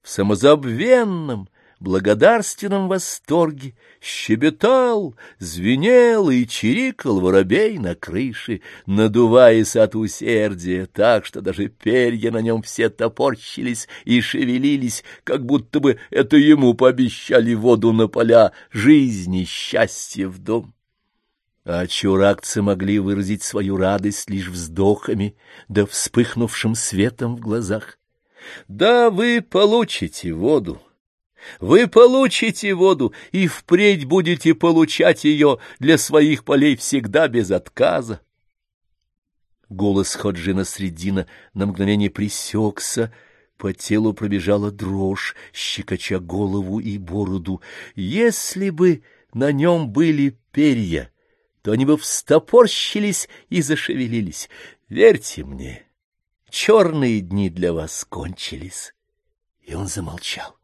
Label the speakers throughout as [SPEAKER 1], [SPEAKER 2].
[SPEAKER 1] в самозабвенном, благодарственном восторге щебетал, звенел и чирикал воробей на крыше, надуваясь от усердия так, что даже перья на нем все топорщились и шевелились, как будто бы это ему пообещали воду на поля, жизнь и счастье в дом. А чуракцы могли выразить свою радость лишь вздохами да вспыхнувшим светом в глазах. Да вы получите воду, вы получите воду, и впредь будете получать ее для своих полей всегда без отказа. Голос Ходжи Насреддина на мгновение пресекся, по телу пробежала дрожь, щекоча голову и бороду. Если бы на нем были перья, то они бы встопорщились и зашевелились. Верьте мне, черные дни для вас кончились. И он замолчал.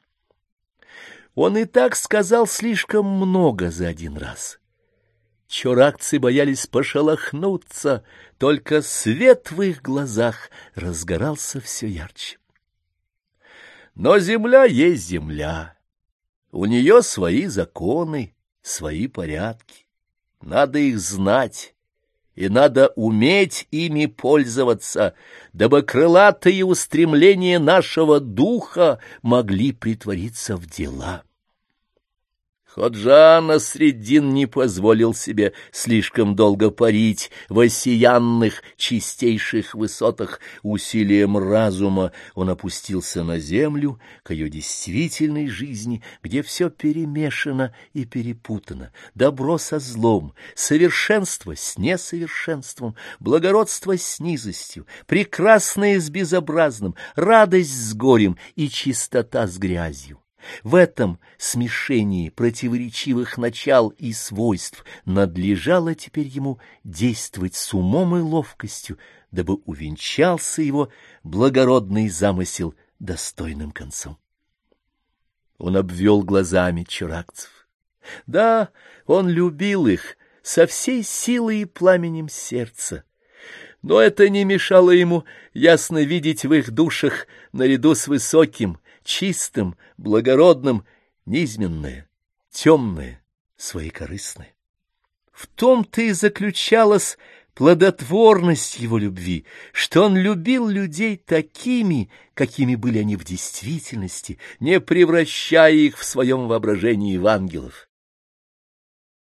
[SPEAKER 1] Он и так сказал слишком много за один раз. Чуракцы боялись пошелохнуться, только свет в их глазах разгорался все ярче. Но земля есть земля. У нее свои законы, свои порядки. Надо их знать, и надо уметь ими пользоваться, дабы крылатые устремления нашего духа могли притвориться в дела. Ходжа Насреддин не позволил себе слишком долго парить в осиянных чистейших высотах. Усилием разума он опустился на землю к ее действительной жизни, где все перемешано и перепутано, добро со злом, совершенство с несовершенством, благородство с низостью, прекрасное с безобразным, радость с горем и чистота с грязью. В этом смешении противоречивых начал и свойств надлежало теперь ему действовать с умом и ловкостью, дабы увенчался его благородный замысел достойным концом. Он обвел глазами чуракцев. Да, он любил их со всей силой и пламенем сердца, но это не мешало ему ясно видеть в их душах наряду с высоким, чистым, благородным, низменное, темное, своекорыстное. В том-то и заключалась плодотворность его любви, что он любил людей такими, какими были они в действительности, не превращая их в своем воображении в ангелов.